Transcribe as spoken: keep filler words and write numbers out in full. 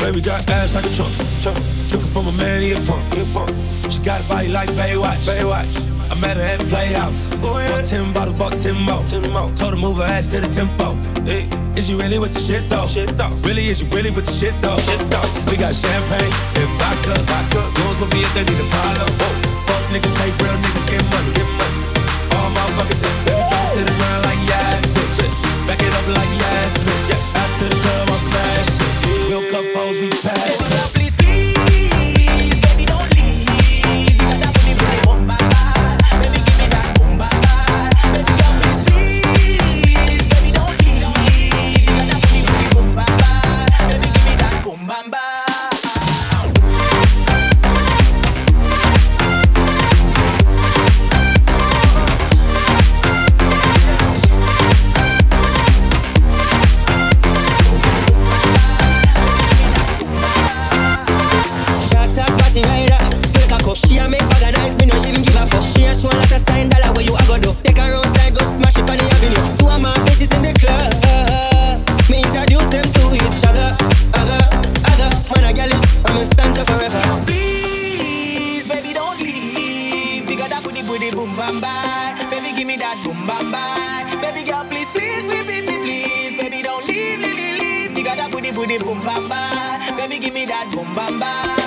Baby got ass like a trunk. Took her from a man, he a punk. She got a body like Baywatch. I met her at the Playhouse. Bought ten bottles, bought ten more. Told her move her ass to the tempo. Is you really with the shit though? Really, is you really with the shit though? We got champagne and vodka. Goons will be if they need a problem. Fuck niggas, hate real niggas, get money. All motherfuckers, baby, drop it to the ground like yes, bitch. Back it up like yes, bitch. After the club, I'll smash it. We'll cup foes, we pass it. Please, please, baby, don't leave. You got that booty, booty, boom, ba, ba. Baby, give me that boom, ba, ba. Baby, girl, please, please, baby, don't leave. You got that booty, booty, boom, ba, ba. Baby, give me that boom, ba, ba. She a make organize, me no even give a fuck. She a show like a sign dollar where you a go do. Take her outside, go smash it on the avenue. Two of my bitches in the club. Me introduce them to each other. Other, other, when I get loose, I'ma stand up forever. Please, baby, don't leave. You got that booty, booty, boom, bam, bye. Baby, give me that boom, bam, bye. Baby girl, please, please, please, please, please, baby, don't leave, leave, leave, leave. You got that booty, booty, boom, bam, bye. Baby, give me that boom, bam, bye.